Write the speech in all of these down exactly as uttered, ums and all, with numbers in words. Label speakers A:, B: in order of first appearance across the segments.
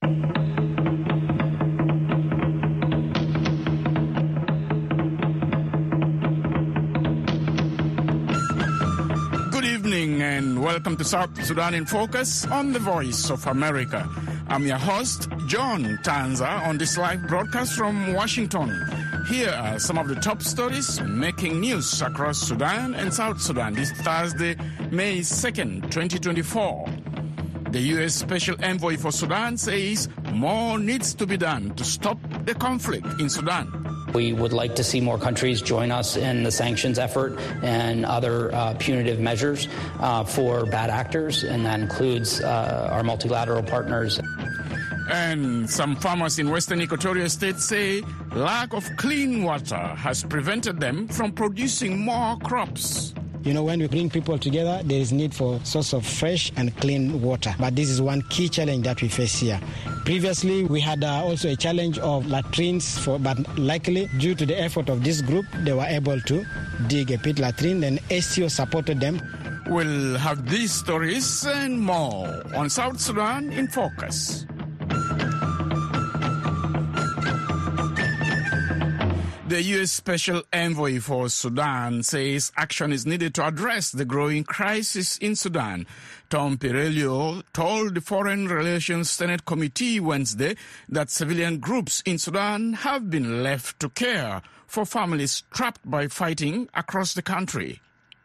A: And welcome to South Sudan in Focus on the Voice of America. I'm your host, John Tanza, on this live broadcast from Washington. Here are some of the top stories making news across Sudan and South Sudan this Thursday, May second, twenty twenty-four. The U S Special Envoy for Sudan says more needs to be done to stop the conflict in Sudan.
B: We would like to see more countries join us in the sanctions effort and other uh, punitive measures uh, for bad actors, and that includes uh, our multilateral partners.
A: And some farmers in Western Equatoria State say lack of clean water has prevented them from producing more crops.
C: You know, when we bring people together, there is need for source of fresh and clean water. But this is one key challenge that we face here. Previously, we had uh, also a challenge of latrines, for, but luckily, due to the effort of this group, they were able to dig a pit latrine, and S C O supported them.
A: We'll have these stories and more on South Sudan in Focus. The U S Special Envoy for Sudan says action is needed to address the growing crisis in Sudan. Tom Perello told the Foreign Relations Senate Committee Wednesday that civilian groups in Sudan have been left to care for families trapped by fighting across the country.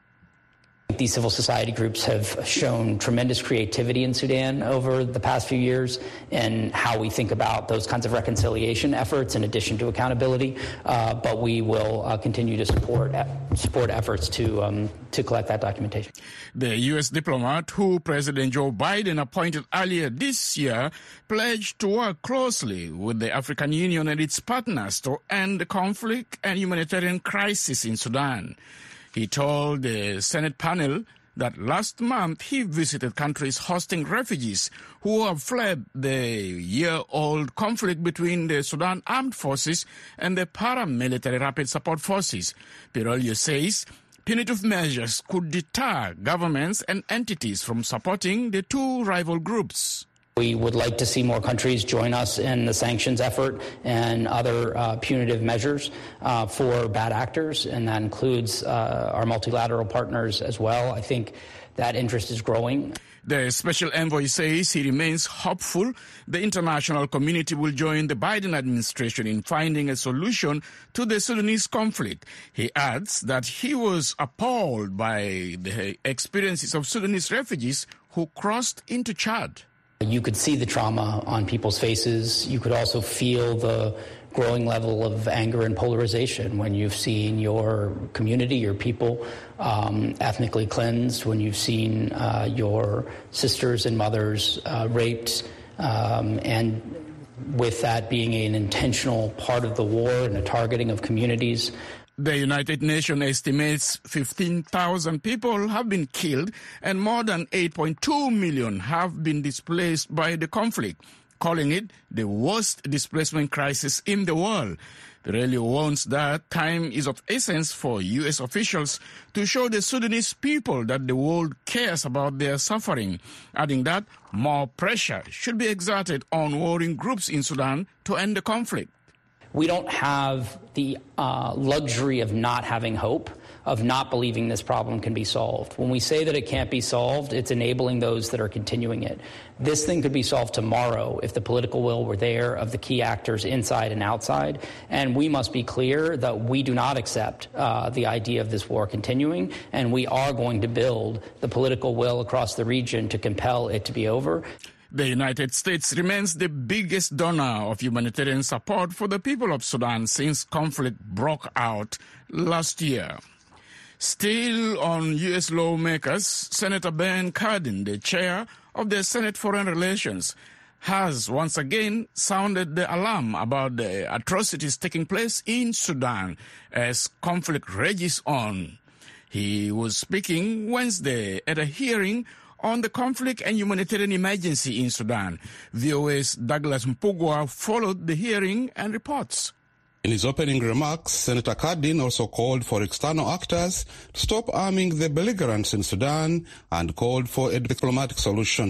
B: These civil society groups have shown tremendous creativity in Sudan over the past few years in how we think about those kinds of reconciliation efforts in addition to accountability. Uh, but we will uh, continue to support support efforts to um, to collect that documentation.
A: The U S diplomat who President Joe Biden appointed earlier this year pledged to work closely with the African Union and its partners to end the conflict and humanitarian crisis in Sudan. He told the Senate panel that last month he visited countries hosting refugees who have fled the year-old conflict between the Sudan Armed Forces and the paramilitary Rapid Support Forces. Perolio says punitive measures could deter governments and entities from supporting the two rival groups.
B: We would like to see more countries join us in the sanctions effort and other uh, punitive measures uh, for bad actors, and that includes uh, our multilateral partners as well. I think that interest is growing.
A: The Special Envoy says he remains hopeful the international community will join the Biden administration in finding a solution to the Sudanese conflict. He adds that he was appalled by the experiences of Sudanese refugees who crossed into Chad.
B: You could see the trauma on people's faces. You could also feel the growing level of anger and polarization when you've seen your community, your people, um, ethnically cleansed, when you've seen uh, your sisters and mothers uh, raped, um, and with that being an intentional part of the war and a targeting of communities.
A: The United Nations estimates fifteen thousand people have been killed and more than eight point two million have been displaced by the conflict, calling it the worst displacement crisis in the world. Perello warns that time is of essence for U S officials to show the Sudanese people that the world cares about their suffering, adding that more pressure should be exerted on warring groups in Sudan to end the conflict.
B: We don't have the uh, luxury of not having hope, of not believing this problem can be solved. When we say that it can't be solved, it's enabling those that are continuing it. This thing could be solved tomorrow if the political will were there of the key actors inside and outside. And we must be clear that we do not accept uh, the idea of this war continuing, and we are going to build the political will across the region to compel it to be over.
A: The United States remains the biggest donor of humanitarian support for the people of Sudan since conflict broke out last year. Still on U S lawmakers, Senator Ben Cardin, the chair of the Senate Foreign Relations, has once again sounded the alarm about the atrocities taking place in Sudan as conflict rages on. He was speaking Wednesday at a hearing on the conflict and humanitarian emergency in Sudan. V O A's Douglas Mpugwa followed the hearing and reports.
D: In his opening remarks, Senator Cardin also called for external actors to stop arming the belligerents in Sudan and called for a diplomatic solution.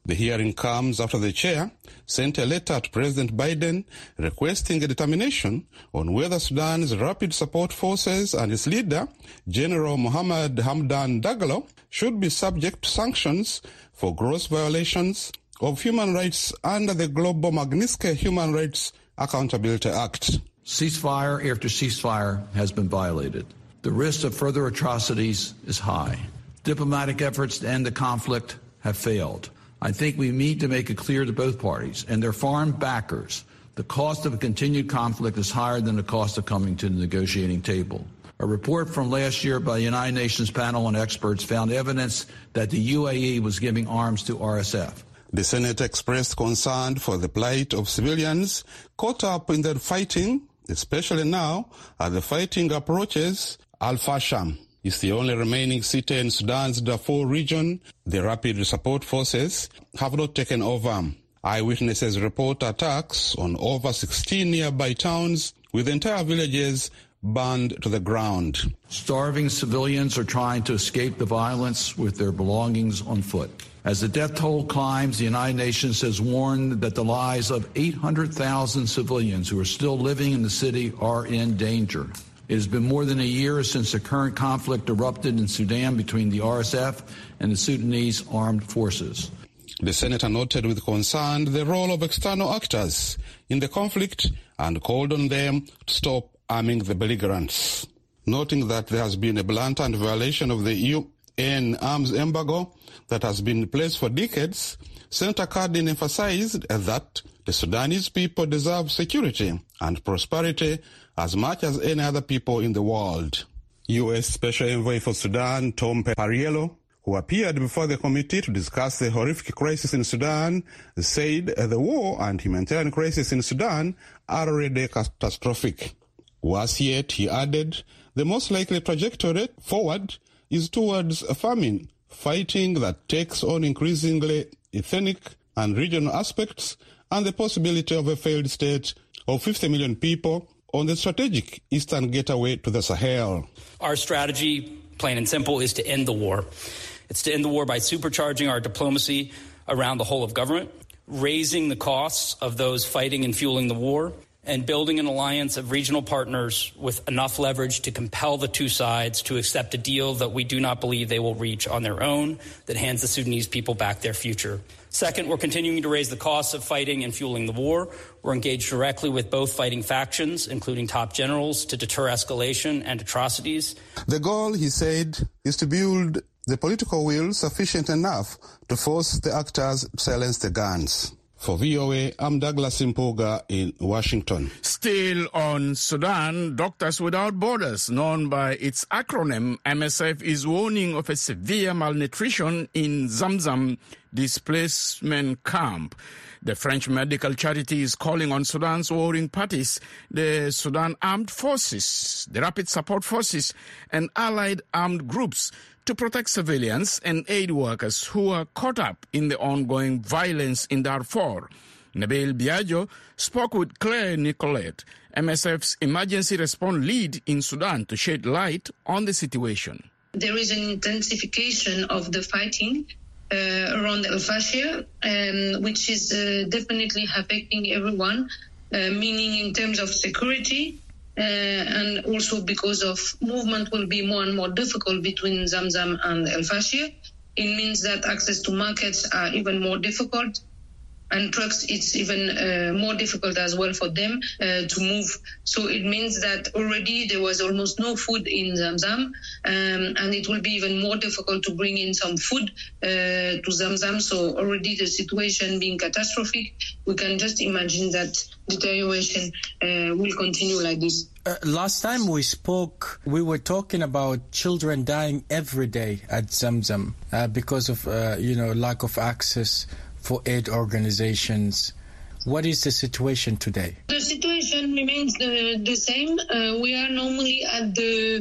D: The hearing comes after the chair sent a letter to President Biden requesting a determination on whether Sudan's Rapid Support Forces and its leader, General Mohammed Hamdan Dagalo, should be subject to sanctions for gross violations of human rights under the Global Magnitsky Human Rights Accountability Act.
E: Ceasefire after ceasefire has been violated. The risk of further atrocities is high. Diplomatic efforts to end the conflict have failed. I think we need to make it clear to both parties and their foreign backers the cost of a continued conflict is higher than the cost of coming to the negotiating table. A report from last year by the United Nations panel on experts found evidence that the U A E was giving arms to R S F.
D: The Senate expressed concern for the plight of civilians caught up in the fighting, especially now as the fighting approaches Al-Fasher. It's the only remaining city in Sudan's Darfur region. The Rapid Support Forces have not taken over. Eyewitnesses report attacks on over sixteen nearby towns with entire villages burned to the ground.
E: Starving civilians are trying to escape the violence with their belongings on foot. As the death toll climbs, the United Nations has warned that the lives of eight hundred thousand civilians who are still living in the city are in danger. It has been more than a year since the current conflict erupted in Sudan between the R S F and the Sudanese armed forces.
D: The senator noted with concern the role of external actors in the conflict and called on them to stop arming the belligerents. Noting that there has been a blatant violation of the U N arms embargo that has been in place for decades, Senator Cardin emphasized that the Sudanese people deserve security and prosperity as much as any other people in the world. U S Special Envoy for Sudan, Tom Perriello, who appeared before the committee to discuss the horrific crisis in Sudan, said the war and humanitarian crisis in Sudan are already catastrophic. Worse yet, he added, the most likely trajectory forward is towards a famine, fighting that takes on increasingly ethnic and regional aspects, and the possibility of a failed state of fifty million people on the strategic eastern gateway to the Sahel.
B: Our strategy, plain and simple, is to end the war. It's to end the war by supercharging our diplomacy around the whole of government, raising the costs of those fighting and fueling the war, and building an alliance of regional partners with enough leverage to compel the two sides to accept a deal that we do not believe they will reach on their own, that hands the Sudanese people back their future. Second, we're continuing to raise the costs of fighting and fueling the war. We're engaged directly with both fighting factions, including top generals, to deter escalation and atrocities.
D: The goal, he said, is to build the political will sufficient enough to force the actors to silence the guns. For V O A, I'm Douglas Impuga in Washington.
A: Still on Sudan, Doctors Without Borders, known by its acronym M S F, is warning of a severe malnutrition in Zamzam displacement camp. The French medical charity is calling on Sudan's warring parties, the Sudan Armed Forces, the Rapid Support Forces, and allied armed groups to protect civilians and aid workers who are caught up in the ongoing violence in Darfur. Nabil Biagio spoke with Claire Nicolette, M S F's emergency response lead in Sudan, to shed light on the situation.
F: There is an intensification of the fighting uh, around Al-Fasher, um, which is uh, definitely affecting everyone, uh, meaning in terms of security, Uh, and also because of movement will be more and more difficult between Zamzam and Al-Fasher. It means that access to markets are even more difficult, and trucks, it's even uh, more difficult as well for them uh, to move. So it means that already there was almost no food in Zamzam, um, and it will be even more difficult to bring in some food uh, to Zamzam. So already the situation being catastrophic, we can just imagine that deterioration uh, will continue like this.
G: Uh, last time we spoke, we were talking about children dying every day at Zamzam uh, because of, uh, you know, lack of access for aid organizations. What is the situation today?
F: The situation remains the, the same. Uh, we are normally at the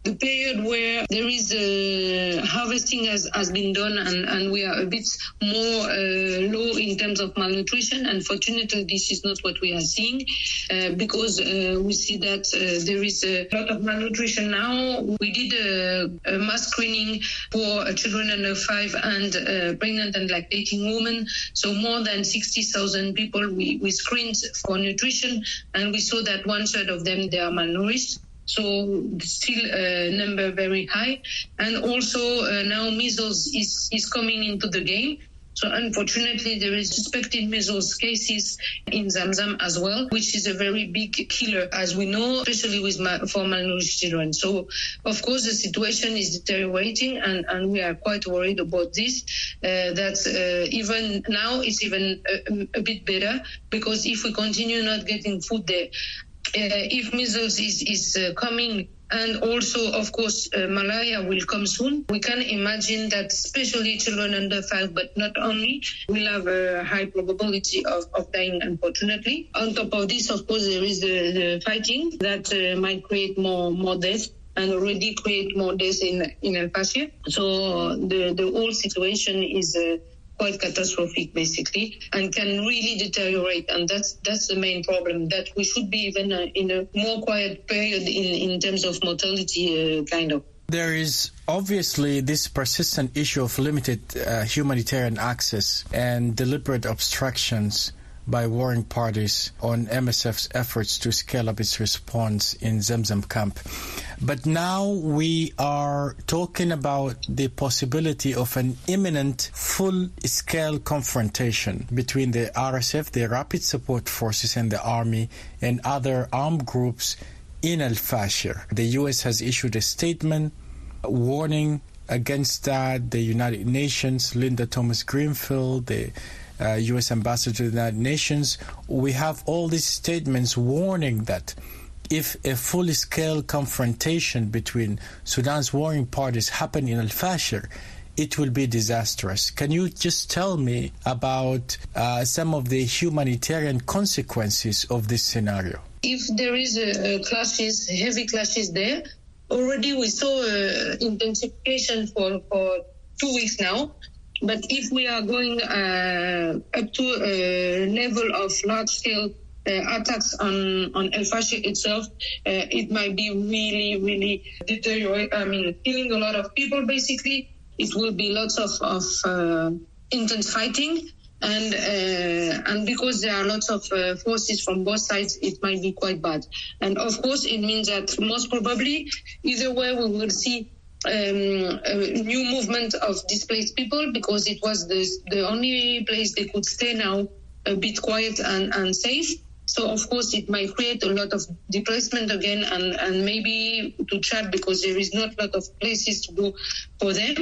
F: the period where there is uh, harvesting has, has been done and, and we are a bit more uh, low in terms of malnutrition. Unfortunately, this is not what we are seeing uh, because uh, we see that uh, there is a lot of malnutrition now. We did a, a mass screening for children under five and uh, pregnant and lactating women. So more than sixty thousand people we, we screened for nutrition, and we saw that one third of them, they are malnourished. So still a uh, number very high. And also uh, now measles is, is coming into the game. So unfortunately, there is suspected measles cases in Zamzam as well, which is a very big killer, as we know, especially with ma- for malnourished children. So, of course, the situation is deteriorating, and, and we are quite worried about this, uh, that uh, even now it's even a, a bit better, because if we continue not getting food there, Uh, if measles is, is uh, coming, and also, of course, uh, malaria will come soon, we can imagine that especially children under five, but not only, will have a high probability of, of dying, unfortunately. On top of this, of course, there is the, the fighting that uh, might create more, more deaths, and already create more deaths in, in El Fasher. So the, the whole situation is Uh, quite catastrophic, basically, and can really deteriorate. And that's that's the main problem, that we should be even uh, in a more quiet period in, in terms of mortality, uh, kind of.
G: There is obviously this persistent issue of limited uh, humanitarian access and deliberate obstructions by warring parties on M S F's efforts to scale up its response in Zamzam camp. But now we are talking about the possibility of an imminent full-scale confrontation between the R S F, the Rapid Support Forces, and the Army and other armed groups in El Fasher. The U S has issued a statement warning against that. The United Nations, Linda Thomas-Greenfield, the Uh, U S Ambassador to the United Nations, we have all these statements warning that if a full-scale confrontation between Sudan's warring parties happen in El Fasher, it will be disastrous. Can you just tell me about uh, some of the humanitarian consequences of this scenario?
F: If there is a, a clashes, heavy clashes there, already we saw uh, intensification for, for two weeks now. But if we are going uh, up to a level of large-scale uh, attacks on, on El Fasher itself, uh, it might be really, really deteriorate. I mean, killing a lot of people, basically. It will be lots of, of uh, intense fighting. And uh, and because there are lots of uh, forces from both sides, it might be quite bad. And, of course, it means that most probably, either way, we will see Um, a new movement of displaced people, because it was the, the only place they could stay now, a bit quiet and, and safe. So, of course, it might create a lot of displacement again, and, and maybe to Chad, because there is not a lot of places to go for them.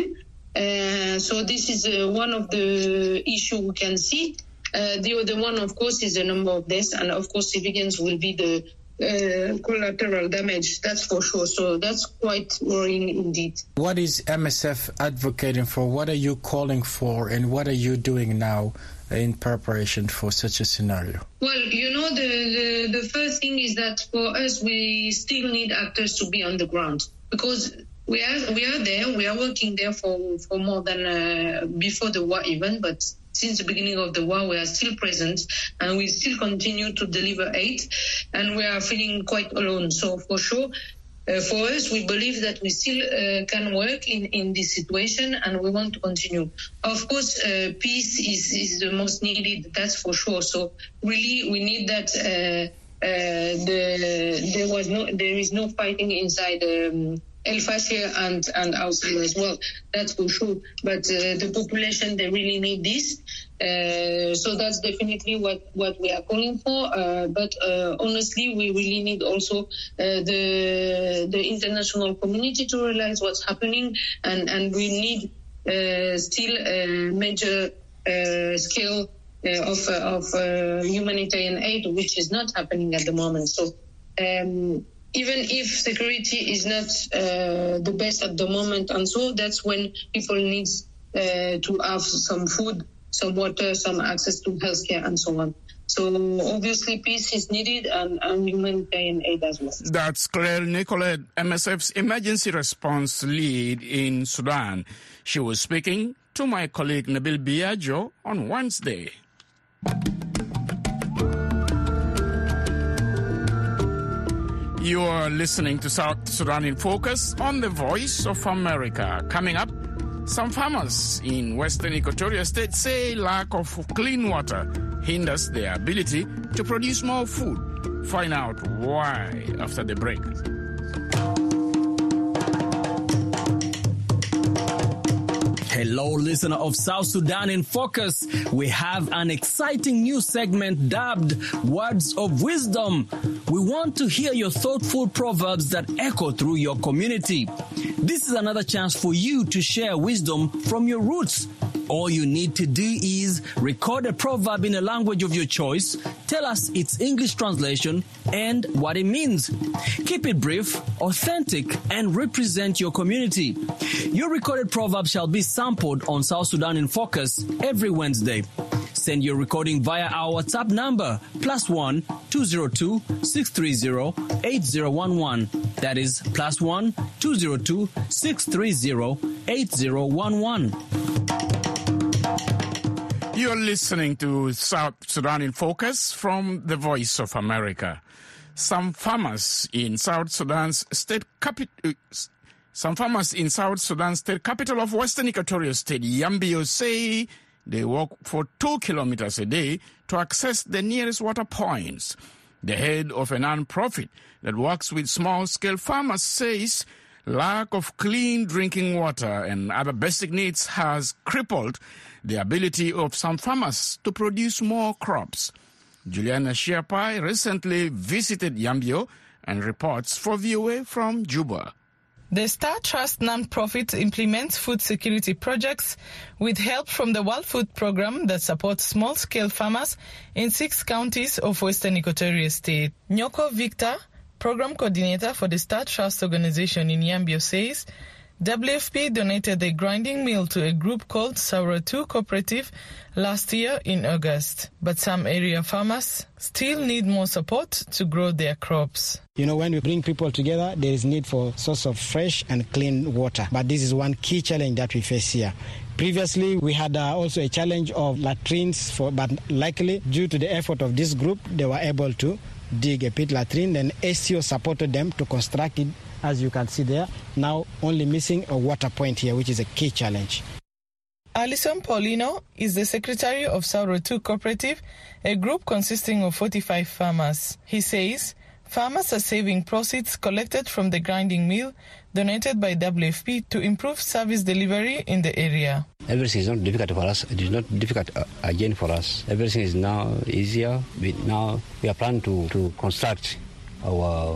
F: Uh, so this is uh, one of the issues we can see. Uh, the other one, of course, is the number of deaths, and, of course, civilians will be the Uh, collateral damage, that's for sure. So that's quite worrying indeed.
G: What is M S F advocating for? What are you calling for, and what are you doing now in preparation for such a scenario?
F: Well, you know, the, the, the first thing is that for us, we still need actors to be on the ground, because we are we are there, we are working there for, for more than uh, before the war even, but since the beginning of the war, we are still present, and we still continue to deliver aid, and we are feeling quite alone. So for sure, uh, for us, we believe that we still uh, can work in, in this situation, and we want to continue. Of course, uh, peace is, is the most needed, that's for sure. So really, we need that uh, uh, the, there was no, there is no fighting inside um, El Fasher and, and outside as well, that's for sure. But uh, the population, they really need this. Uh, so that's definitely what, what we are calling for. Uh, but uh, honestly, we really need also uh, the the international community to realize what's happening, and, and we need uh, still a major uh, scale uh, of, uh, of uh, humanitarian aid, which is not happening at the moment. So um, even if security is not uh, the best at the moment, and so that's when people need uh, to have some food, some water, some access to healthcare, and so on. So obviously peace is needed and, and humanitarian aid as well.
A: That's Claire Nicolette, M S F's emergency response lead in Sudan. She was speaking to my colleague Nabil Biagio on Wednesday. You are listening to South Sudan in Focus on the Voice of America. Coming up, some farmers in Western Equatoria State say lack of clean water hinders their ability to produce more food. Find out why after the break.
H: Hello, listener of South Sudan in Focus. We have an exciting new segment dubbed Words of Wisdom. We want to hear your thoughtful proverbs that echo through your community. This is another chance for you to share wisdom from your roots. All you need to do is record a proverb in a language of your choice, tell us its English translation and what it means. Keep it brief, authentic, and represent your community. Your recorded proverb shall be sampled on South Sudan in Focus every Wednesday. Send your recording via our WhatsApp number, plus one two zero two six three zero eight zero one one. That is plus one two zero two six three zero eight zero one one.
A: You're listening to South Sudan in Focus from the Voice of America. Some farmers in South Sudan's state capital, some farmers in South Sudan's state capital of Western Equatoria State, Yambio, say they walk for two kilometers a day to access the nearest water points. The head of a non-profit that works with small-scale farmers says lack of clean drinking water and other basic needs has crippled the ability of some farmers to produce more crops. Juliana Sherpai recently visited Yambio and reports for V O A from Juba.
I: The Star Trust non-profit implements food security projects with help from the World Food Program that supports small-scale farmers in six counties of Western Equatoria State. Nyoko Victor, program coordinator for the Star Trust organization in Yambio, says W F P donated a grinding mill to a group called Saura two Cooperative last year in August. But some area farmers still need more support to grow their crops.
C: You know, when we bring people together, there is need for source of fresh and clean water. But this is one key challenge that we face here. Previously, we had uh, also a challenge of latrines, for, but luckily, due to the effort of this group, they were able to dig a pit latrine, and S C O supported them to construct it. As you can see there, now only missing a water point here, which is a key challenge.
I: Alison Paulino is the secretary of Saura two Cooperative, a group consisting of forty-five farmers. He says farmers are saving proceeds collected from the grinding mill donated by W F P to improve service delivery in the area.
J: Everything is not difficult for us. It is not difficult uh, again for us. Everything is now easier. We, now we are planning to, to construct our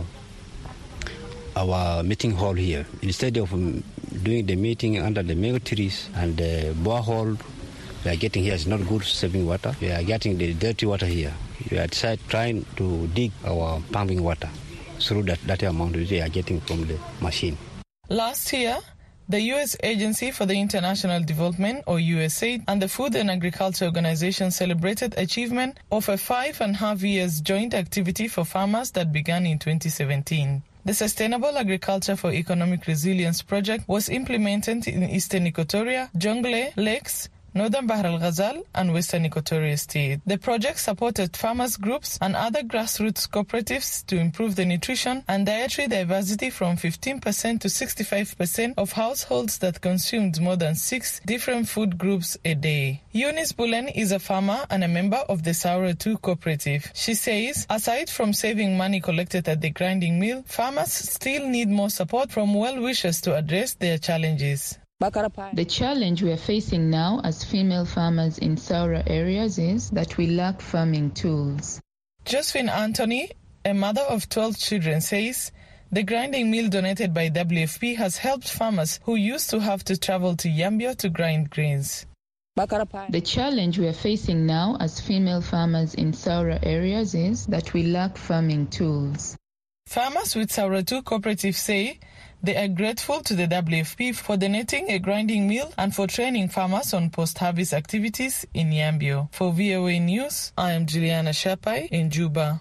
J: our meeting hall here. Instead of um, doing the meeting under the mango trees and the borehole we are getting here is not good saving water. We are getting the dirty water here. We are decided trying to dig our pumping water through that, that amount we are getting from the machine.
I: Last year, the U S Agency for the International Development, or U S A I D, and the Food and Agriculture Organization celebrated achievement of a five and a half years joint activity for farmers that began in twenty seventeen. The Sustainable Agriculture for Economic Resilience project was implemented in Eastern Equatoria, Jonglei, Lakes, Northern Bahr el Ghazal, and Western Equatoria State. The project supported farmers groups and other grassroots cooperatives to improve the nutrition and dietary diversity from fifteen percent to sixty-five percent of households that consumed more than six different food groups a day. Eunice Bulen is a farmer and a member of the Saura two Cooperative. She says, aside from saving money collected at the grinding mill, farmers still need more support from well-wishers to address their challenges.
K: The challenge we are facing now as female farmers in Saura areas is that we lack farming tools.
I: Josephine Anthony, a mother of twelve children, says the grinding mill donated by W F P has helped farmers who used to have to travel to Yambio to grind grains.
K: The challenge we are facing now as female farmers in Saura areas is that we lack farming tools.
I: Farmers with Saura two Cooperative say They are grateful to the W F P for donating a grinding mill and for training farmers on post-harvest activities in Yambio. For V O A News, I am Juliana Shapai in Juba.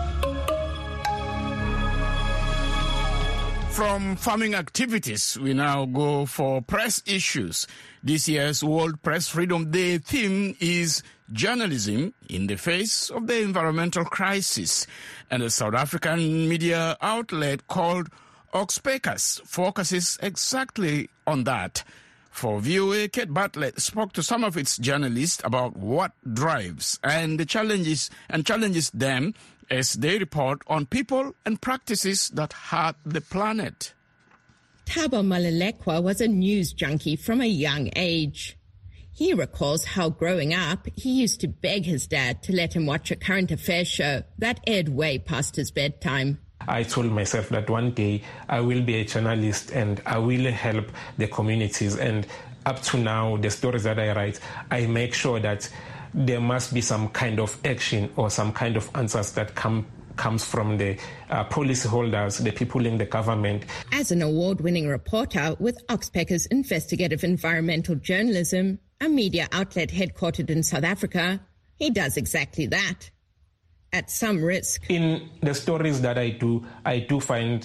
A: From farming activities, we now go for press issues. This year's World Press Freedom Day theme is journalism in the face of the environmental crisis. And a South African media outlet called Oxpeckers focuses exactly on that. For V O A, Kate Bartlett spoke to some of its journalists about what drives and the challenges and challenges them as they report on people and practices that hurt the planet.
L: Thabo Malulekwa was a news junkie from a young age. He recalls how growing up, he used to beg his dad to let him watch a current affairs show that aired way past his bedtime.
M: I told myself that one day I will be a journalist and I will help the communities. And up to now, the stories that I write, I make sure that there must be some kind of action or some kind of answers that come comes from the uh, policyholders, the people in the government.
L: As an award-winning reporter with Oxpeckers Investigative Environmental Journalism, a media outlet headquartered in South Africa, he does exactly that, at some risk.
M: In the stories that I do, I do find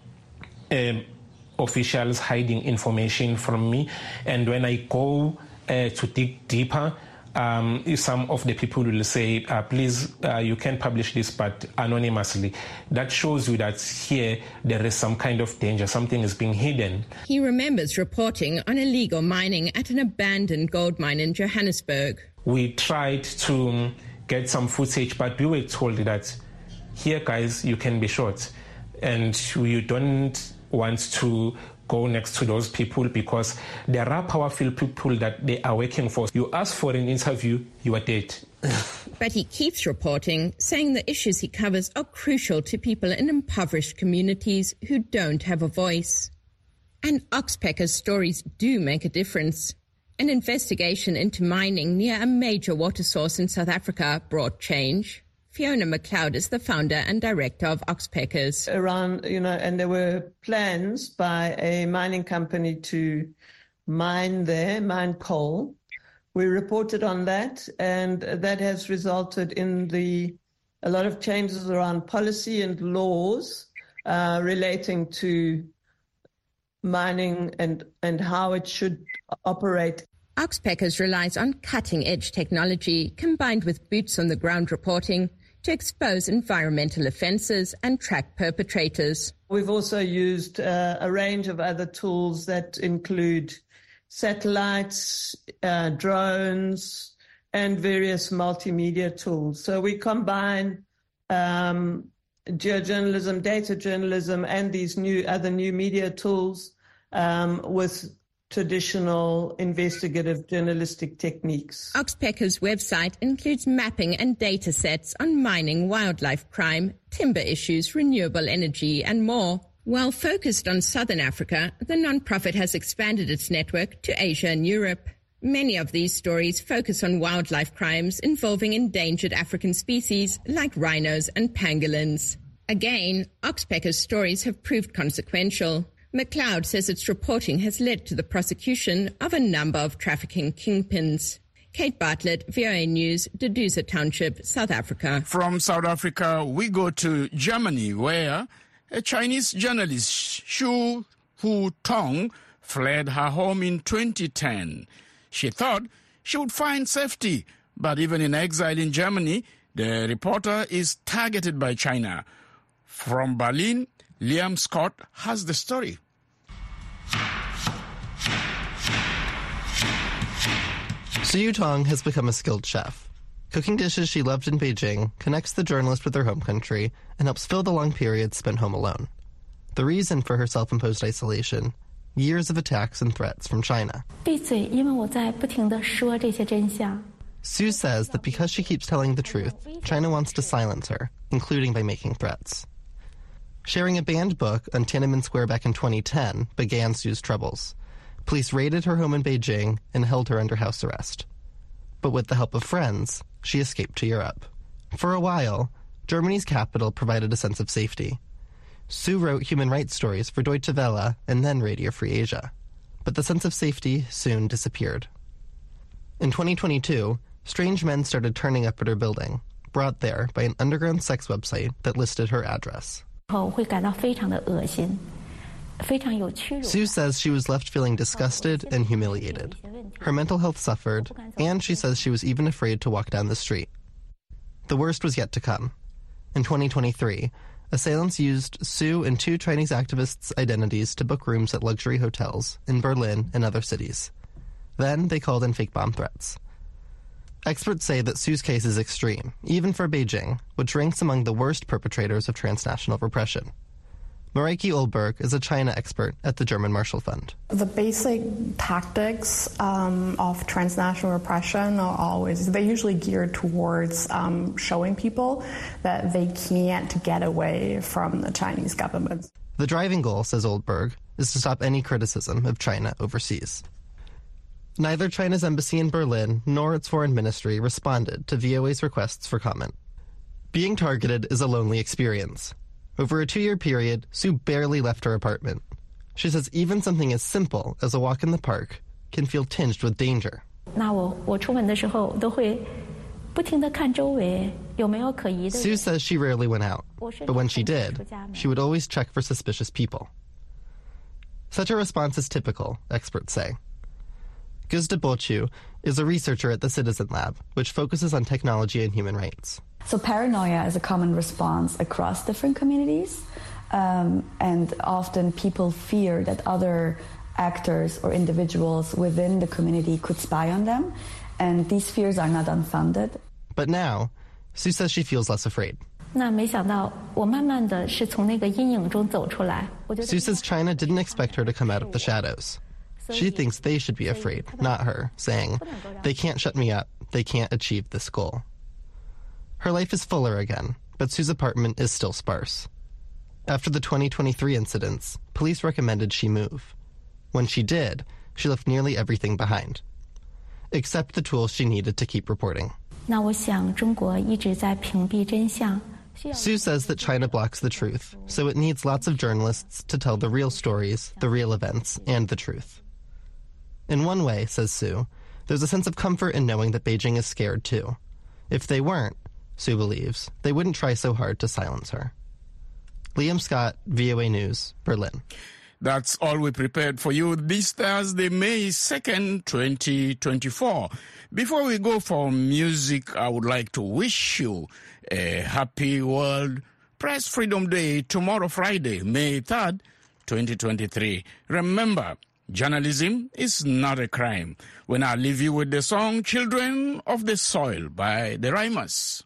M: uh, officials hiding information from me, and when I go uh, to dig deeper, Um, some of the people will say, uh, please, uh, you can publish this, but anonymously. That shows you that here there is some kind of danger, something is being hidden.
L: He remembers reporting on illegal mining at an abandoned gold mine in Johannesburg.
M: We tried to get some footage, but we were told that here, guys, you can be shot. And you don't want to go next to those people because there are powerful people that they are working for. You ask for an interview, you are dead.
L: But he keeps reporting, saying the issues he covers are crucial to people in impoverished communities who don't have a voice. And Oxpeckers' stories do make a difference. An investigation into mining near a major water source in South Africa brought change. Fiona McLeod is the founder and director of Oxpeckers.
N: Around, you know, and there were plans by a mining company to mine there, mine coal. We reported on that, and that has resulted in the a lot of changes around policy and laws uh, relating to mining and, and how it should operate.
L: Oxpeckers relies on cutting-edge technology combined with boots-on-the-ground reporting to expose environmental offences and track perpetrators.
N: We've also used uh, a range of other tools that include satellites, uh, drones, and various multimedia tools. So we combine um, geojournalism, data journalism, and these new other new media tools um, with traditional investigative journalistic techniques.
L: Oxpeckers' website includes mapping and data sets on mining, wildlife crime, timber issues, renewable energy, and more. While focused on Southern Africa, the non-profit has expanded its network to Asia and Europe. Many of these stories focus on wildlife crimes involving endangered African species like rhinos and pangolins. Again, Oxpeckers' stories have proved consequential. McLeod says its reporting has led to the prosecution of a number of trafficking kingpins. Kate Bartlett, V O A News, Duduza Township, South Africa.
A: From South Africa, we go to Germany, where a Chinese journalist, Xu Hutong, fled her home in twenty ten. She thought she would find safety, but even in exile in Germany, the reporter is targeted by China. From Berlin, Liam Scott has the story.
O: Xu Hutong has become a skilled chef. Cooking dishes she loved in Beijing connects the journalist with her home country and helps fill the long periods spent home alone. The reason for her self-imposed isolation, years of attacks and threats from China. Xu says that because she keeps telling the truth, China wants to silence her, including by making threats. Sharing a banned book on Tiananmen Square back in twenty ten began Xu's troubles. Police raided her home in Beijing and held her under house arrest. But with the help of friends, she escaped to Europe. For a while, Germany's capital provided a sense of safety. Sue wrote human rights stories for Deutsche Welle and then Radio Free Asia. But the sense of safety soon disappeared. In twenty twenty-two, strange men started turning up at her building, brought there by an underground sex website that listed her address. Sue says she was left feeling disgusted and humiliated. Her mental health suffered, and she says she was even afraid to walk down the street. The worst was yet to come. In twenty twenty-three, assailants used Sue and two Chinese activists' identities to book rooms at luxury hotels in Berlin and other cities. Then they called in fake bomb threats. Experts say that Sue's case is extreme, even for Beijing, which ranks among the worst perpetrators of transnational repression. Mareike Olberg is a China expert at the German Marshall Fund.
P: The basic tactics um, of transnational repression are always, they're usually geared towards um, showing people that they can't get away from the Chinese government.
O: The driving goal, says Olberg, is to stop any criticism of China overseas. Neither China's embassy in Berlin nor its foreign ministry responded to V O A's requests for comment. Being targeted is a lonely experience. Over a two-year period, Sue barely left her apartment. She says even something as simple as a walk in the park can feel tinged with danger. Sue says she rarely went out, but when she did, she would always check for suspicious people. Such a response is typical, experts say. Guzda Bochu is a researcher at the Citizen Lab, which focuses on technology and human rights.
Q: So paranoia is a common response across different communities, um, and often people fear that other actors or individuals within the community could spy on them, and these fears are not unfounded.
O: But now, Sue says she feels less afraid. Sue says China didn't expect her to come out of the shadows. She thinks they should be afraid, not her, saying, "They can't shut me up. They can't achieve this goal." Her life is fuller again, but Sue's apartment is still sparse. After the twenty twenty-three incidents, police recommended she move. When she did, she left nearly everything behind, except the tools she needed to keep reporting. Sue says that China blocks the truth, so it needs lots of journalists to tell the real stories, the real events, and the truth. In one way, says Sue, there's a sense of comfort in knowing that Beijing is scared too. If they weren't, Sue believes, they wouldn't try so hard to silence her. Liam Scott, V O A News, Berlin.
A: That's all we prepared for you this Thursday, May second, twenty twenty-four. Before we go for music, I would like to wish you a happy World Press Freedom Day tomorrow, Friday, May third, twenty twenty-three. Remember, journalism is not a crime. When I leave you with the song Children of the Soil by the Rhymers.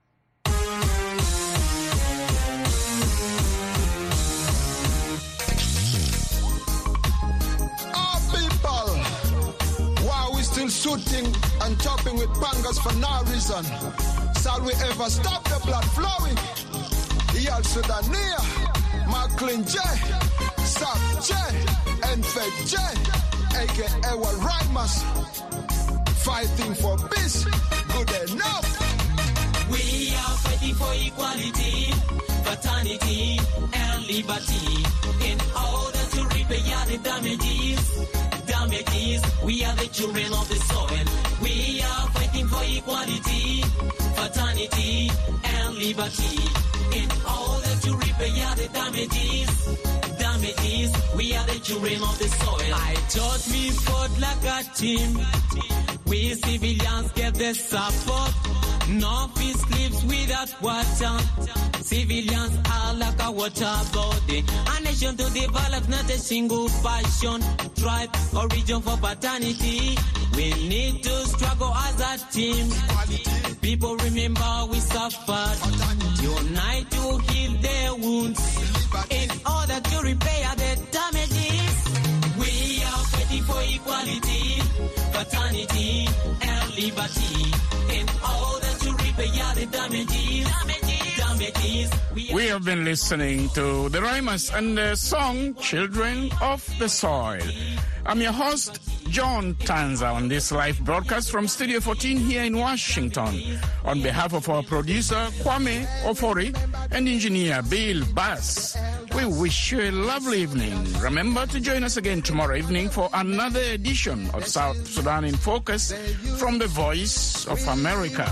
R: Shooting and chopping with pangas for no reason. Shall we ever stop the blood flowing? Yal Sudania, Macklin J, Sap J, Enfed J, aka what Rhymers. Fighting for peace, good enough.
S: We are fighting for equality, fraternity, and liberty in order to repair the damages. Damages. We are the children of the soil. We are fighting for equality, fraternity, and liberty in order to repair the damages. Damages. We are the children of the soil. I thought we fought like a team. We civilians get the support. No peace lives without water. Civilians are like a water body. A nation to develop, not a single passion, tribe or region for paternity. We need to struggle as a team. People remember we suffered. Unite to heal their wounds in order to repair the damages. We are fighting for equality, fraternity, and liberty in order to repair the damages. Damages.
A: We have been listening to the Rhymers and the song Children of the Soil. I'm your host, John Tanza, on this live broadcast from Studio fourteen here in Washington. On behalf of our producer, Kwame Ofori, and engineer Bill Bass, We wish you a lovely evening. Remember to join us again tomorrow evening for another edition of South Sudan in Focus from the Voice of America.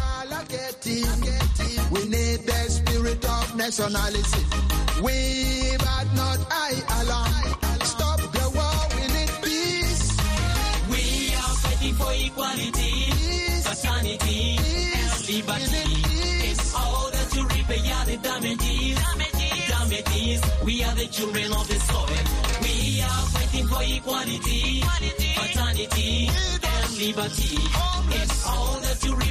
R: We need the spirit of nationalism. We but not I alone. Stop the war, we need peace.
S: We are fighting for equality, fraternity, and liberty. In order to repair the damages, damages, we are the children of the soil. We are fighting for equality, fraternity, and liberty. In order to repair